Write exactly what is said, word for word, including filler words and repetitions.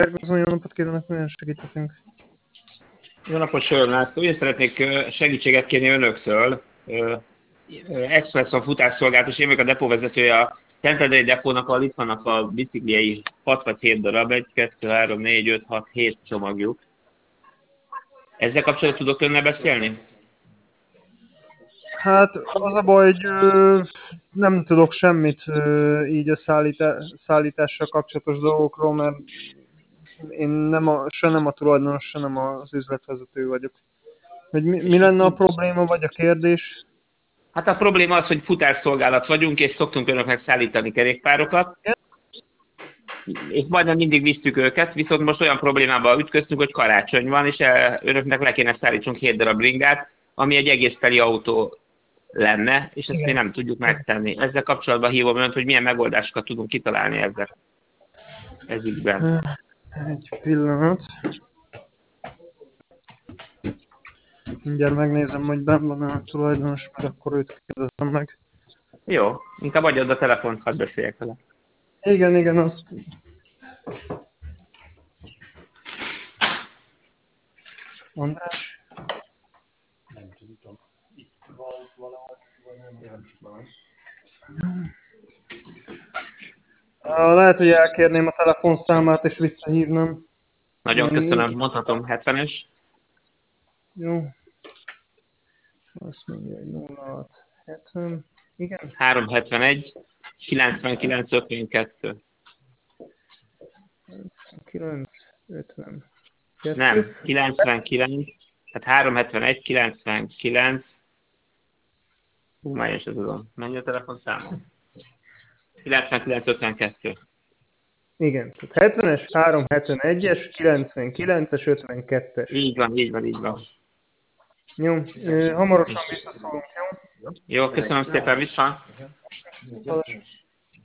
Szervuszon, jó napot kívánok, milyen segíthetünk? Jó napot, Söröm László. Én szeretnék ö, segítséget kérni önöktől. Ö, ö, Expresson futásszolgált, és én vagyok a depóvezetője a Szentendrei depónak, ahol itt vannak a bicikliei hat vagy hét darab, egy, kettő, három, négy, öt, hat, hét csomagjuk. Ezzel kapcsolatban tudok önnel beszélni? Hát az a baj, hogy ö, nem tudok semmit ö, így a szállítá, szállítással kapcsolatos dolgokról, mert én nem a, se nem a tulajdonos, se nem az üzletvezető vagyok. Hogy mi, mi lenne a probléma, vagy a kérdés? Hát a probléma az, hogy futásszolgálat vagyunk, és szoktunk önöknek szállítani kerékpárokat, és majdnem mindig visztük őket, viszont most olyan problémába ütköztünk, hogy karácsony van, és eh, önöknek le kéne szállítsunk hét darab bringát, ami egy egész teli autó lenne, és ezt mi nem tudjuk megtenni. Ezzel kapcsolatban hívom önt, hogy milyen megoldásokat tudunk kitalálni ezzel. Ez ügyben. Egy pillanat. Mindjárt megnézem, hogy benn van a tulajdonos, mert akkor őt kérdezem meg. Jó, inkább adjad a telefont, hadd beszéljek vele. Igen, igen, az... András? Nem tudom. Itt van valahol, vagy nem tudom. Ah, lehet, hogy elkérném a telefonszámát és visszahívnám. Nagyon Igen, köszönöm, így. mondhatom hetvenes. Jó. Azt mondja, hogy nulla hat hetven. Igen. háromszázhetvenegy, kilencvenkilenc, ötvenkettő. kilenc, ötven. Nem, kilencvenkilenc, tehát háromszázhetvenegy, kilencvenkilenc. Hú, már én sem tudom. Mennyi a telefonszámom? kilencvenkilenc, ötvenkettő. Igen. Tehát hetvenes, háromszázhetvenegyes, kilencvenkilences, ötvenkettes. Így van, így van, így van. Jó. Hamarosan visszaszólunk, jó? Jó, köszönöm szépen, vissza. Viszont.